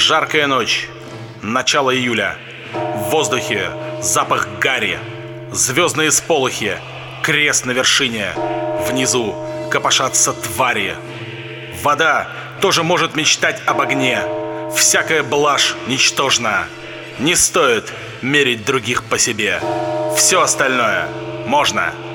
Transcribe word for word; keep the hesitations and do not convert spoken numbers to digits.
Жаркая ночь. Начало июля. В воздухе запах гари. Звездные сполохи. Крест на вершине. Внизу копошатся твари. Вода тоже может мечтать об огне. Всякая блажь ничтожна. Не стоит мерить других по себе. Все остальное можно.